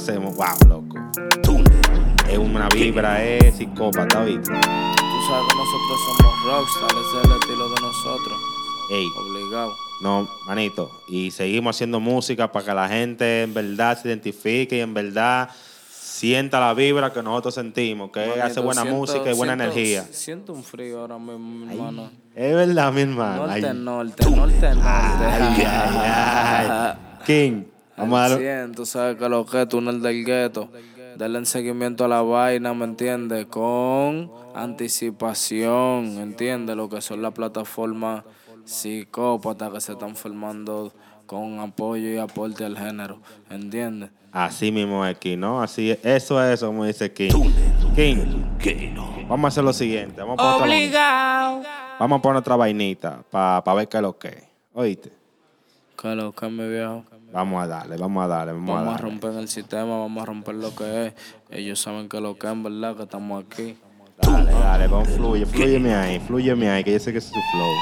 hacemos, wow, loco. Es una vibra, es psicópata, ¿viste? Tú sabes que nosotros somos rockstar, ese es el estilo de nosotros. Ey, Obligado. no, manito. Y seguimos haciendo música para que la gente en verdad se identifique y en verdad sienta la vibra que nosotros sentimos, que Manito, hace buena música y buena energía. Siento un frío ahora mismo, mi hermano. Es verdad, mi hermano. Norte, Ay. norte, norte, norte. Ay, ay, ay. King, vamos a Al dar. 100, tú sabes que lo que es túnel del gueto. Darle seguimiento a la vaina, ¿me entiendes? Con anticipación, ¿entiendes? Lo que son las plataformas psicópatas que se están formando con apoyo y aporte al género, ¿entiendes? Así mismo es King, ¿no? Así es. Eso es, como dice King. King, vamos a hacer lo siguiente. Obligado. Vamos a poner otra vainita para ver qué es lo que es. ¿Oíste? Que lo que es, mi viejo. Vamos a darle. Vamos a romper el sistema, vamos a romper lo que es. Ellos saben que lo que es, en verdad, que estamos aquí. Dale, vamos, flúyeme ahí, que yo sé que es su flow.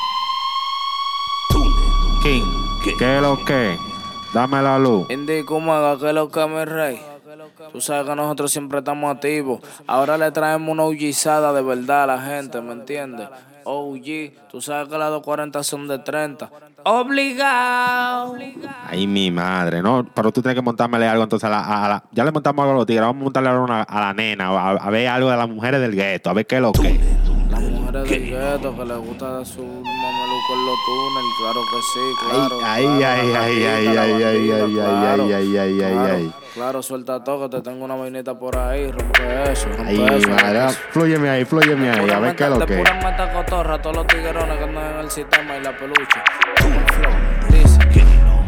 King, ¿qué es lo que es? Dame la luz. Indy, ¿cómo haga que lo que mi rey? Tú sabes que nosotros siempre estamos activos. Ahora le traemos una OGizada de verdad a la gente, ¿me entiendes? OG, tú sabes que las 240 son de 30. Obligado. Ay, mi madre, ¿no? Pero tú tienes que montármele algo entonces ya le montamos algo a los tigres, vamos a montarle algo a la nena, a ver algo de las mujeres del gueto, a ver qué es lo que es. Las mujeres del gueto que les gusta de su mameluco en los túneles, claro que sí, claro. Ay. Claro, suelta todo, que te tengo una vainita por ahí, rompe eso, Ay, rompe eso. madre, flúyeme ahí, a ver qué es lo que es. Pura meta cotorra, todos los tiguerones que andan en el sistema y la peluche. Como el flow.